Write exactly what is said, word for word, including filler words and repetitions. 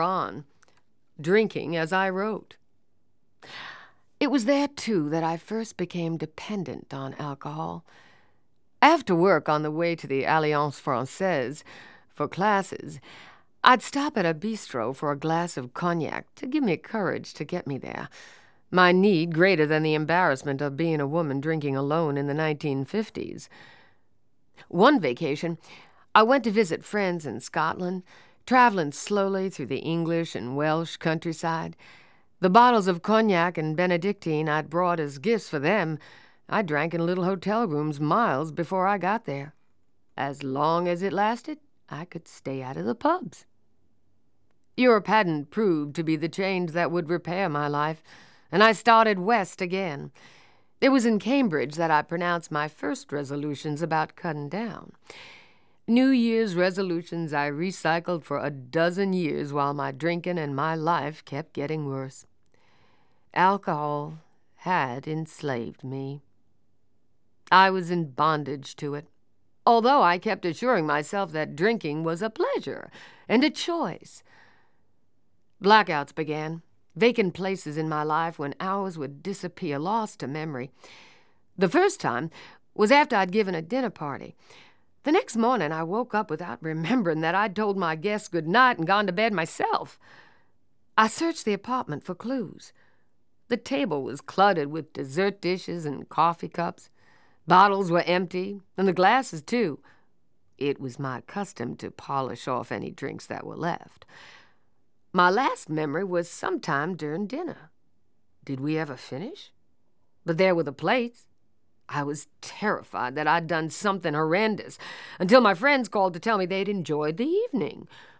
on, drinking as I wrote. It was there, too, that I first became dependent on alcohol. After work on the way to the Alliance Francaise for classes, I'd stop at a bistro for a glass of cognac to give me courage to get me there, my need greater than the embarrassment of being a woman drinking alone in the nineteen fifties. One vacation, I went to visit friends in Scotland, traveling slowly through the English and Welsh countryside. The bottles of cognac and Benedictine I'd brought as gifts for them, I drank in little hotel rooms miles before I got there. As long as it lasted, I could stay out of the pubs. Europe hadn't proved to be the change that would repair my life, and I started west again. It was in Cambridge that I pronounced my first resolutions about cutting down. New Year's resolutions I recycled for a dozen years while my drinking and my life kept getting worse. Alcohol had enslaved me. I was in bondage to it, although I kept assuring myself that drinking was a pleasure and a choice. Blackouts began, vacant places in my life when hours would disappear, lost to memory. The first time was after I'd given a dinner party. The next morning, I woke up without remembering that I'd told my guests good night and gone to bed myself. I searched the apartment for clues. The table was cluttered with dessert dishes and coffee cups. Bottles were empty, and the glasses, too. It was my custom to polish off any drinks that were left. My last memory was sometime during dinner. Did we ever finish? But there were the plates. I was terrified that I'd done something horrendous, until my friends called to tell me they'd enjoyed the evening.